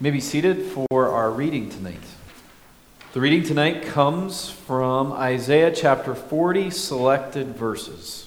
You may be seated for our reading tonight. The reading tonight comes from Isaiah chapter 40, selected verses.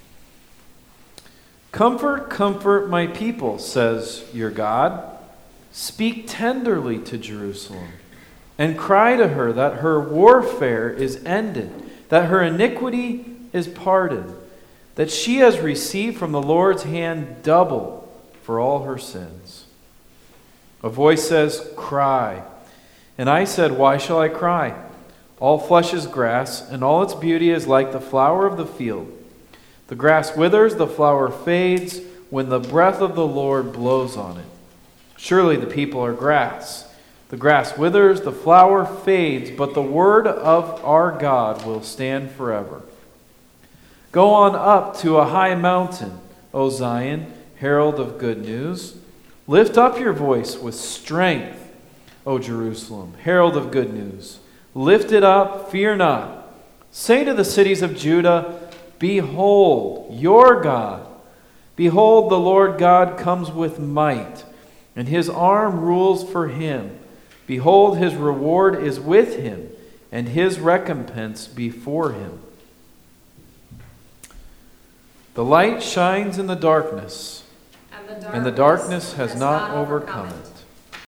Comfort, comfort my people, says your God. Speak tenderly to Jerusalem, and cry to her that her warfare is ended, that her iniquity is pardoned, that she has received from the Lord's hand double for all her sins. A voice says, cry. And I said, why shall I cry? All flesh is grass, and all its beauty is like the flower of the field. The grass withers, the flower fades, when the breath of the Lord blows on it. Surely the people are grass. The grass withers, the flower fades, but the word of our God will stand forever. Go on up to a high mountain, O Zion, herald of good news. Lift up your voice with strength, O Jerusalem, herald of good news. Lift it up, fear not. Say to the cities of Judah, behold, your God. Behold, the Lord God comes with might, and his arm rules for him. Behold, his reward is with him, and his recompense before him. The light shines in the darkness, and the darkness has not overcome it.